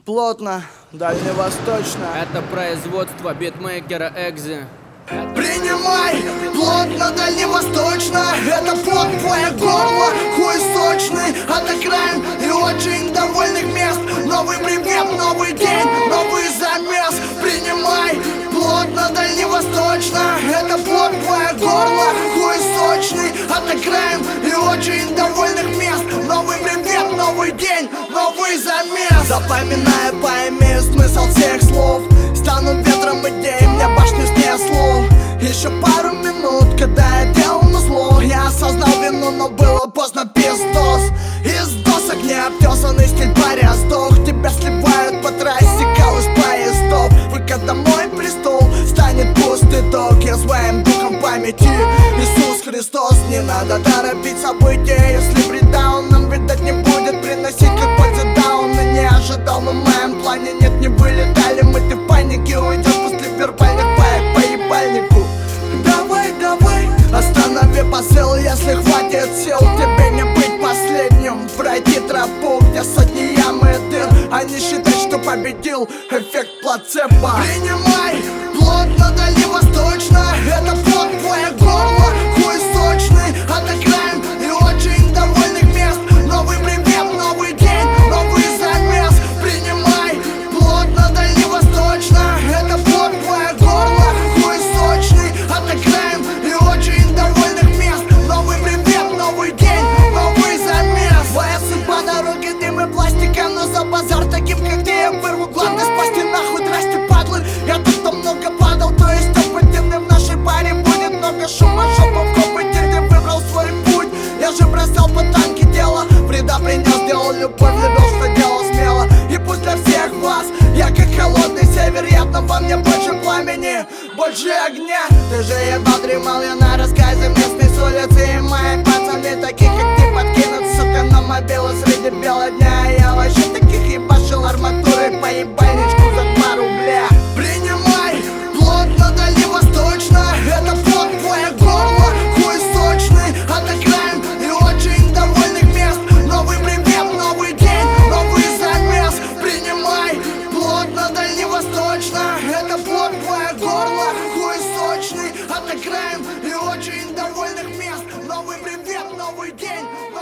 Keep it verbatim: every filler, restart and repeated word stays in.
плотно, дальневосточно. Это производство битмейкера Экзи. Принимай плотно, дальневосточно. Это плод твое горло, хуй сочный. От окраин и очень довольных мест. Новый привет, новый день, новый замес. Принимай плотно, дальневосточно. Это плод твое горло, хуй сочный. От окраин и очень довольных мест. Новый привет, новый день, новый замес. Запоминаю, поимею смысл всех слов. Стану ветром идей, мне башню снесло. Еще пару минут, когда я делал назло, я осознал вину, но было поздно, пиздос. Из досок необтесанный стиль паря сдох. Тебя сливают по трассе, калыш поездов. Только домой престол станет пустый ток. Я своим духом памяти Иисус Христос. Не надо торопить события, если бредаун нам, видать, не будет приносить как пользы дауна. Не ожидал, но в моем плане нет, не вылетали мы. Ты в панике уйдешь после вербальных паек по ебальнику. Давай, давай, останови посыл, если хватит сил. Тебе не быть последним, пройти тропу, где сотни ям и дыр, а не считать, что победил эффект плацебо. Принимай плотно, дальневосточно. Это плод твое горло, хуй сочный. От окраин и очень довольных мест. Новый привет, новый день, новый замес. Принимай плотно, дальневосточно. Это плод твое горло, хуй сочный. От окраин и очень довольных мест. Новый привет, новый день, новый замес. Ваясы по дороге, дым и пластика, но за базар таким, как ты, я вырву главный спасти нахуй, здрасте, падлы. Я тут то много падал, то есть опытенный. В нашей паре будет много шума, жопа в копоте, ты выбрал свой путь. Я же бросал по танке дело, вреда принес, делал любовь, любил, что делал смело. И пусть для всех вас я как холодный север, явно во мне больше пламени, больше огня. Ты же ебал, дремал я на рассказе местной с улицы. И мои пацаны, таких как ты, подкинут, сука, на мобилу среди бела дня. Я вообще таких ебашил арматурой по ебальничку за два рубля. Принимай плотно, дальневосточно. Это плод твое горло, хуй сочный. От окраин и очень довольных мест. Новый привет, новый день, новый замес. Принимай плотно, дальневосточно. Это плод твое горло, хуй сочный. От окраин и очень довольных мест. Новый привет, новый день.